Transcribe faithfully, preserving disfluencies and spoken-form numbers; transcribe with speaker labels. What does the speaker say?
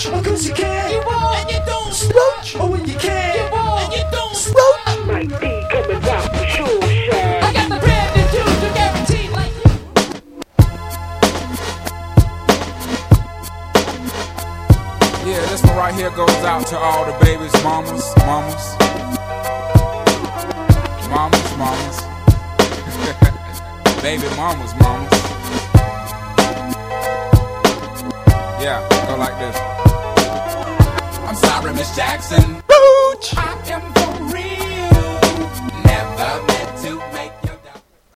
Speaker 1: Slouch, oh, cause you can, you won't, and you don't. Slouch, oh, when you can, you won't, and you don't. Slouch,
Speaker 2: might be coming out for sure, Shaq.
Speaker 1: I got the brand new dude to guarantee like you.
Speaker 3: Yeah, this one right here goes out to all the babies, mamas, mamas, mamas, mamas, baby mamas, mamas. Yeah, go like this. I'm sorry, Miss Jackson,